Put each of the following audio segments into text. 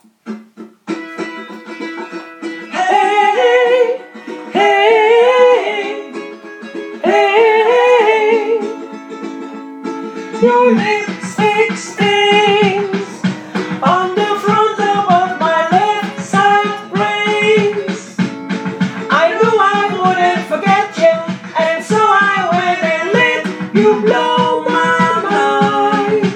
Hey, hey, hey, your lipstick stains on the front of my left side brains. I knew I wouldn't forget you, and so I went and let you blow my mind.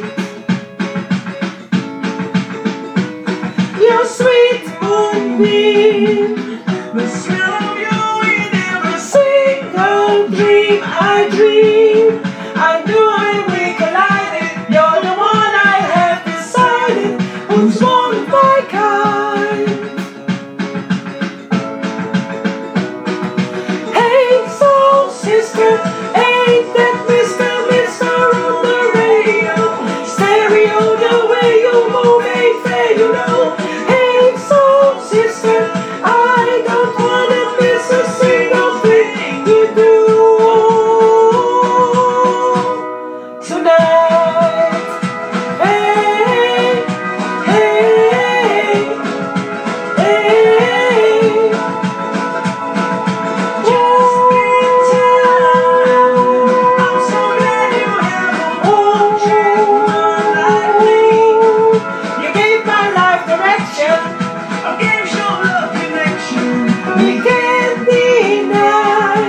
Your sweet moonbeam, the smell of you in every single dream I dream. I knew when we collided, you're the one I have decided who's one of my kind. Hey, soul sister, ain't that Mr. on the radio? Stereo, the way you move ain't fair, you know. Hey, soul sister, I don't wanna miss a single thing you do tonight. Hey, hey, hey. Just in time. I'm so glad you have a woman like me. You gave my life direction, I gave your love connection. We can't deny.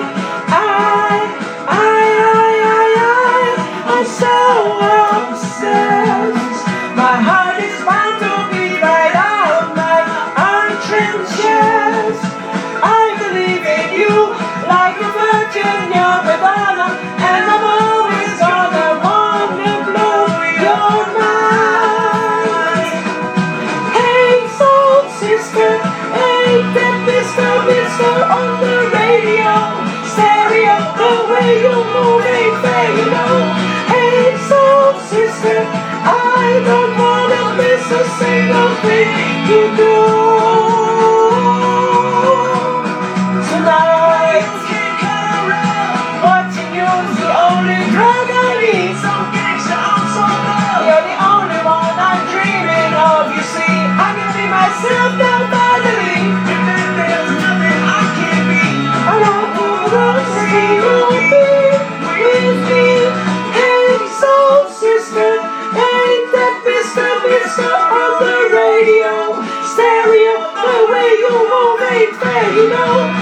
I'm so obsessed. My heart is bound to be right out of my trenches. I believe in you like a virgin, you're Madonna, and I'm always gonna wanna blow your mind. Hey, soul sister, ain't that Mr. on the radio? Stereo, the way you move ain't fair, you know. Hey, soul sister, I don't wanna miss a single thing you do tonight. Watching you's the only drug I need. You're the only one I'm dreaming of. You see, I can be myself now finally. And there's nothing I can't be. And I wanna see you be with me. Hey, soul sister, ain't that Mr. on the radio? Stereo, the way you move ain't fair, you know.